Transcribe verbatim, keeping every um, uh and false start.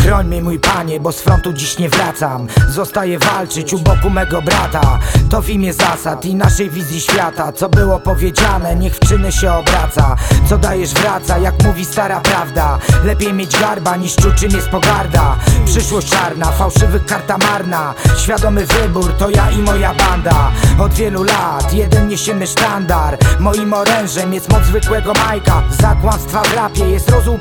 Broń mnie mój panie, bo z frontu dziś nie wracam. Zostaję walczyć u boku mego brata. To w imię zasad i naszej wizji świata. Co było powiedziane, niech w czyny się obraca. Co dajesz wraca, jak mówi stara prawda. Lepiej mieć garba niż czuć czym jest pogarda. Przyszłość czarna, fałszywych karta marna. Świadomy wybór, to ja i moja banda. Od wielu lat jeden niesiemy sztandar. Moim orężem jest moc zwykłego Majka. Za kłamstwa w rapie jest rozum